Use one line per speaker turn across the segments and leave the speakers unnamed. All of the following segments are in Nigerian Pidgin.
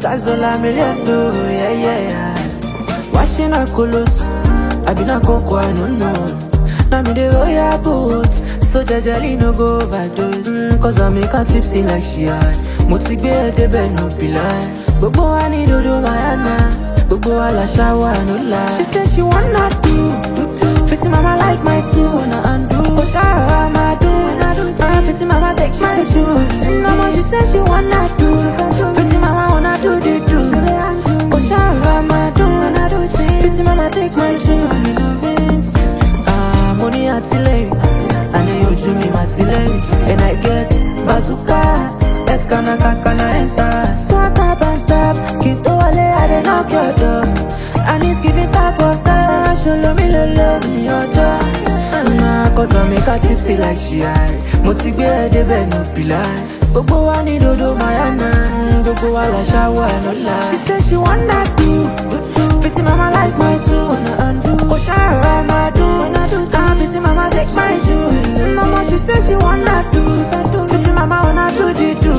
Gazola million do, yeah, yeah. Washing her colos, I been a cocoa, I don't know. Now me the royal boots, so jajali no go overdose. Cause I make her tipsy like she high. Moti gbe de be no be lie. Gbogbo wa ni dodo Mayana, gbogbo wa la shower no lie. She said she wanna do. Fitty mama like my tune, undo. Push her my do. Fitty mama take my shoes. No more she said she wanna do. Fitty mama wanna do the do. Push her my do. Fitty mama take my shoes. Money artillery, and you drew me artillery. And I get bazooka, eskana kakana enter. Swata bantap, kinto wale I dey knock your door. And it's giving tap water, show me love me your door. Nah, cause I make her tipsy like she high. Moti gbe de be no be lie. Gbogbo wa ni dodo Mayana, gbogbo wa la shower no lie. She said she wanna do. Pretty mama like my tune, undo. Oshara my do. Pretty mama take my shoes. No more she says she wanna do. Pretty mama wanna do the do.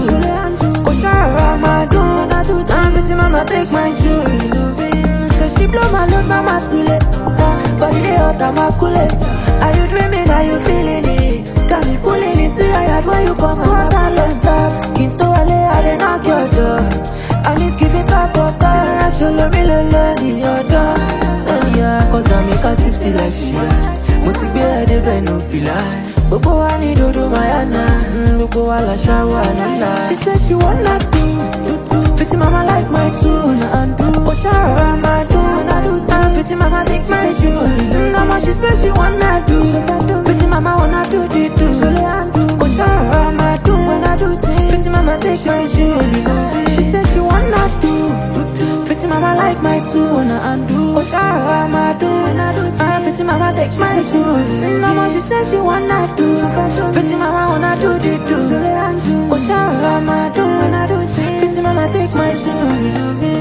Oshara my do. Pretty mama take my shoes. So she blow my load, mama too late. Body they hot, I'm immaculate. Are you dreaming? Are you feeling it? Got me pulling into your yard when you come. Swat and on top. Kinto wale, I dey knock your door. And it's giving top water. Show me love me your door. Yeah, cause I make her tipsy like she high. Moti gbe de be no be lie. Gbogbo wa ni dodo Mayana, gbogbo wa la shower no lie. She said she wanna do. Pretty mama like my tune, undo. Oshara my do. Pretty mama take my shoes. No more she said she wanna do. Pretty mama wanna do the do. Oshara my do. Pretty mama take my shoes. She said she wanna do. Pretty mama like my tune, undo. Oshara my do. Pretty mama take my shoes. No more she said she wanna do. Pretty mama wanna do the do. Oshara my do. Pretty mama take my shoes.